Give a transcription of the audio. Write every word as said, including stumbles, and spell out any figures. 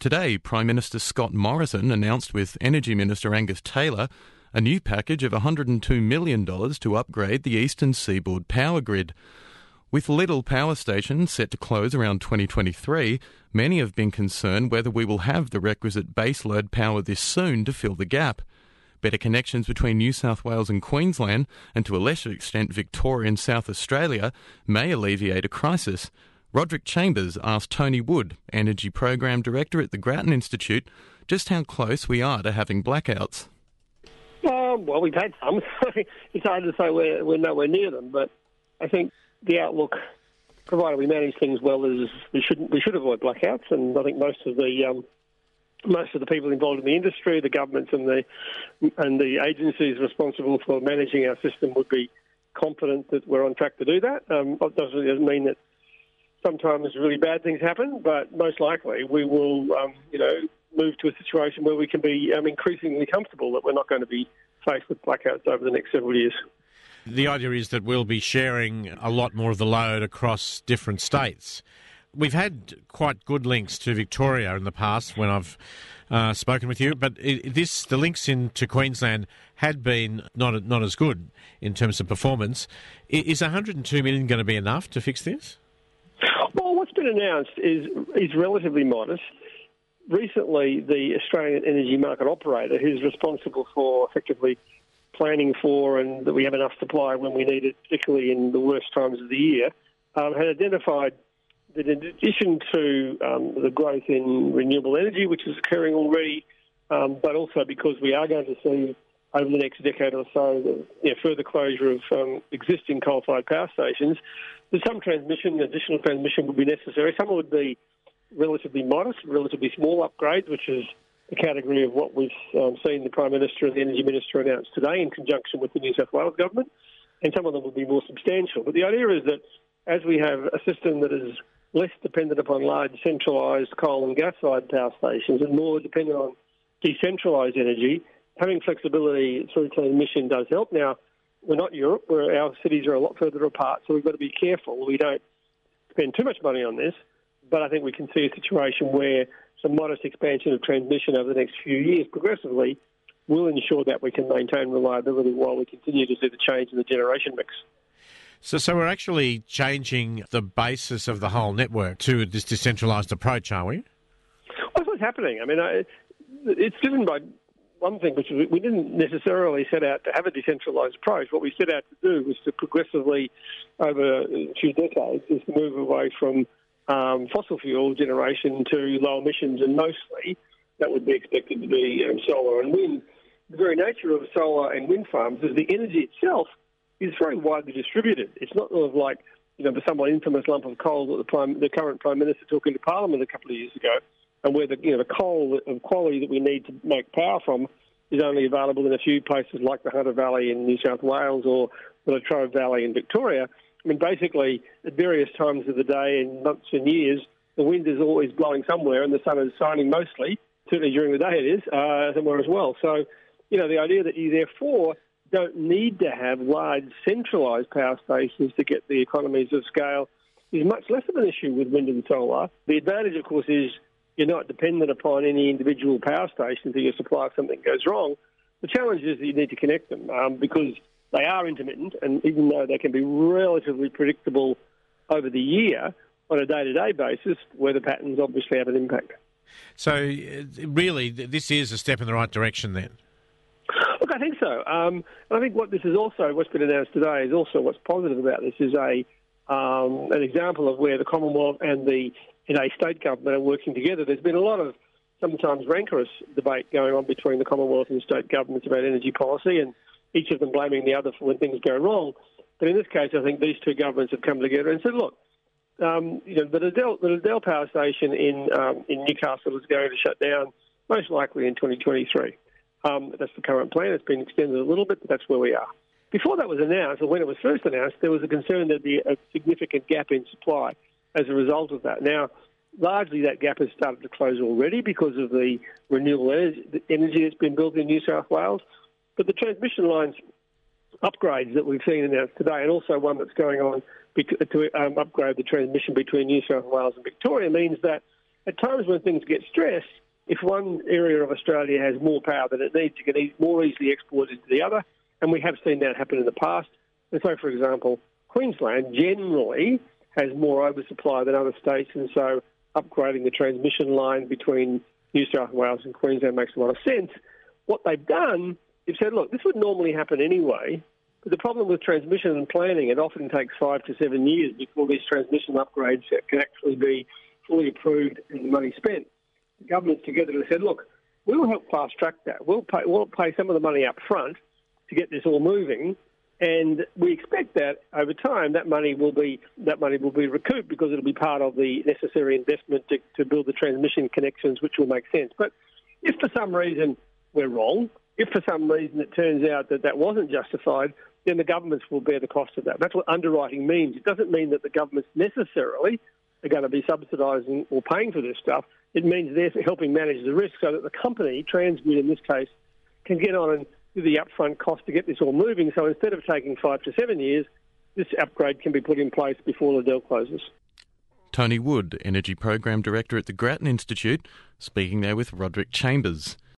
Today, Prime Minister Scott Morrison announced with Energy Minister Angus Taylor a new package of one hundred two million dollars to upgrade the Eastern Seaboard power grid. With Liddell Power Station set to close around twenty twenty-three, many have been concerned whether we will have the requisite baseload power this soon to fill the gap. Better connections between New South Wales and Queensland, and to a lesser extent Victoria and South Australia, may alleviate a crisis. Roderick Chambers asked Tony Wood, Energy Program Director at the Grattan Institute, just how close we are to having blackouts. Um, well, we've had some. It's hard to say we're, we're nowhere near them, but I think the outlook, provided we manage things well, is we should we should avoid blackouts. And I think most of the um, most of the people involved in the industry, the governments and the and the agencies responsible for managing our system would be confident that we're on track to do that. Um, it doesn't, doesn't mean that sometimes really bad things happen, but most likely we will, um, you know, move to a situation where we can be um, increasingly comfortable that we're not going to be faced with blackouts over the next several years. The idea is that we'll be sharing a lot more of the load across different states. We've had quite good links to Victoria in the past when I've uh, spoken with you, but it, this the links into Queensland had been not not as good in terms of performance. Is one hundred two million dollars going to be enough to fix this? Well, what's been announced is is relatively modest. Recently, the Australian Energy Market Operator, who's responsible for effectively planning for and that we have enough supply when we need it, particularly in the worst times of the year, um, had identified that in addition to um, the growth in renewable energy, which is occurring already, um, but also because we are going to see over the next decade or so the you know, further closure of um, existing coal-fired power stations, there's some transmission, additional transmission would be necessary. Some would be relatively modest, relatively small upgrades, which is the category of what we've um, seen the Prime Minister and the Energy Minister announce today in conjunction with the New South Wales Government, and some of them will be more substantial. But the idea is that as we have a system that is less dependent upon large centralised coal and gas-fired power stations and more dependent on decentralised energy, having flexibility through transmission does help. Now, we're not Europe, where our cities are a lot further apart, so we've got to be careful. We don't spend too much money on this, but I think we can see a situation where some modest expansion of transmission over the next few years progressively will ensure that we can maintain reliability while we continue to see the change in the generation mix. So, so we're actually changing the basis of the whole network to this decentralised approach, are we? Well, that's what's happening. I mean, I, it's driven by one thing, which is we didn't necessarily set out to have a decentralised approach. What we set out to do was to progressively, over a few decades, is to move away from um, fossil fuel generation to low emissions, and mostly that would be expected to be um, solar and wind. The very nature of solar and wind farms is the energy itself is very widely distributed. It's not sort of like, you know, the somewhat infamous lump of coal that the, Prime, the current Prime Minister took into Parliament a couple of years ago, and where the, you know, the coal of quality that we need to make power from is only available in a few places like the Hunter Valley in New South Wales or the Latrobe Valley in Victoria. I mean, basically, at various times of the day and months and years, the wind is always blowing somewhere and the sun is shining mostly, certainly during the day it is, uh, somewhere as well. So, you know, the idea that you therefore don't need to have large centralised power stations to get the economies of scale is much less of an issue with wind and solar. The advantage, of course, is you're not dependent upon any individual power station to your supply if something goes wrong. The challenge is that you need to connect them um, because they are intermittent, and even though they can be relatively predictable over the year, on a day-to-day basis, weather patterns obviously have an impact. So, really, this is a step in the right direction then? Look, I think so. Um, and I think what this is also, what's been announced today, is also what's positive about this is a um, an example of where the Commonwealth and the you know, state government are working together. There's been a lot of sometimes rancorous debate going on between the Commonwealth and state governments about energy policy, and each of them blaming the other for when things go wrong. But in this case, I think these two governments have come together and said, look, um, you know, the Liddell, the Liddell Power Station in um, in Newcastle is going to shut down most likely in twenty twenty-three. Um, that's the current plan. It's been extended a little bit, but that's where we are. Before that was announced, or when it was first announced, there was a concern there'd be a significant gap in supply as a result of that. Now, largely that gap has started to close already because of the renewable energy, the energy that's been built in New South Wales. But the transmission lines upgrades that we've seen announced today, and also one that's going on to um, upgrade the transmission between New South Wales and Victoria, means that at times when things get stressed, if one area of Australia has more power than it needs, it can e- more easily export it to the other, and we have seen that happen in the past. And so, for example, Queensland generally has more oversupply than other states, and so upgrading the transmission line between New South Wales and Queensland makes a lot of sense. What they've done, they've said, look, this would normally happen anyway, but the problem with transmission and planning, it often takes five to seven years before these transmission upgrades can actually be fully approved and the money spent. The government's together and said, look, we'll help fast-track that. We'll pay, we'll pay some of the money up front to get this all moving, and we expect that over time that money will be that money will be recouped because it'll be part of the necessary investment to, to build the transmission connections, which will make sense. But if for some reason we're wrong, if for some reason it turns out that that wasn't justified, then the governments will bear the cost of that. That's what underwriting means. It doesn't mean that the governments necessarily are going to be subsidising or paying for this stuff. It means they're helping manage the risk so that the company, Transgrid in this case, can get on and do the upfront cost to get this all moving. So instead of taking five to seven years, this upgrade can be put in place before the deal closes. Tony Wood, Energy Program Director at the Grattan Institute, speaking there with Roderick Chambers.